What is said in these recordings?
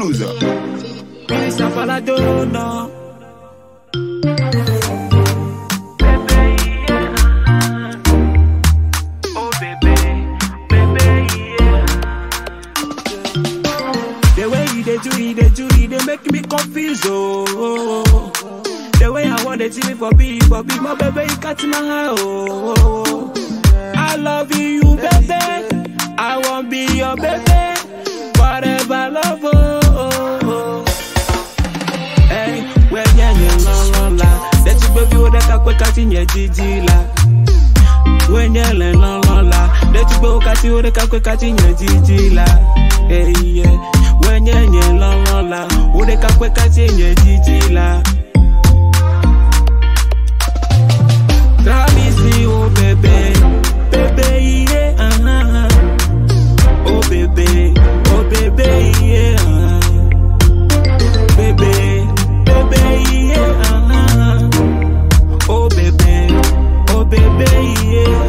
Blues. Pisa Paladona. They make me confused, oh. The way I want it to be for me, my baby, you cut my heart, oh. I love you, baby. I want be your baby, forever love, oh. Hey, when you're la, that you baby, what I quick catching your Gigi la. When you're la, that you go catch you, what I quick catching your Gigi la. Hey, yeah. When you're la, what I quick catching your Gigi la. Let me see, oh baby, yeah, oh baby, yeah, baby, yeah, oh baby, yeah,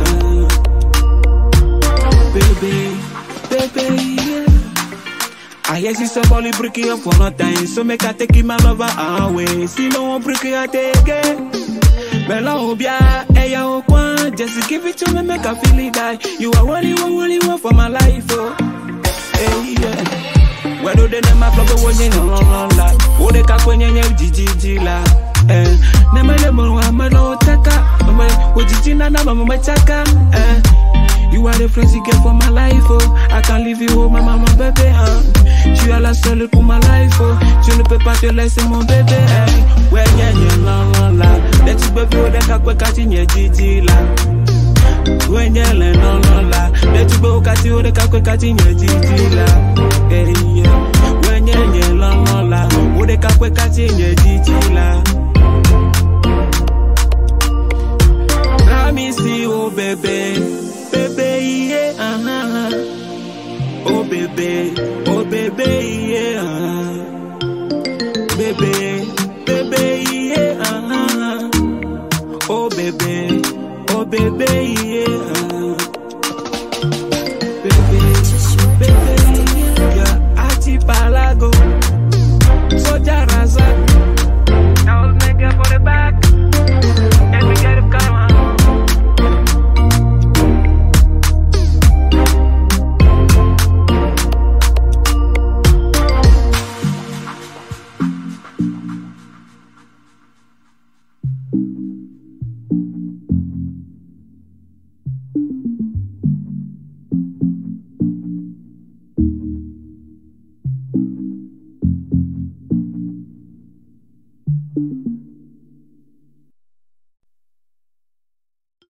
baby, yeah. I hear she somebody breaking up for no time, so make I take my lover away. See no one breaking her take it. Bella Obia, Eya Okwan, just give it to me, make I feel it die. You are only one for my life, oh. Hey, yeah. Where do they name my flop when you know, la? What they can when you Gigi la? Eh, Nemelemo, I'm a no taka, what Gigi Nana, Mama Chaka, eh. You are the friends you get for my life, oh. I can't leave you, oh, my mama, baby, Tu as la seule pour ma life, oh. Tu ne peux pas te laisser, mon bébé, hey. Ouais, la. Let you baby, oh, that quick catching your Gigi la. Ouais, la. Let you go catch you, that quick catching your Gigi la. Hey, yeah. Ouais, la. Oh, that quick catching your Gigi la. Let me see, oh, baby, yeah, oh baby, yeah, baby, yeah, oh baby, yeah, baby, yeah, Achi Palago, Soja Razak, now let's make it for the back, and we get it come on.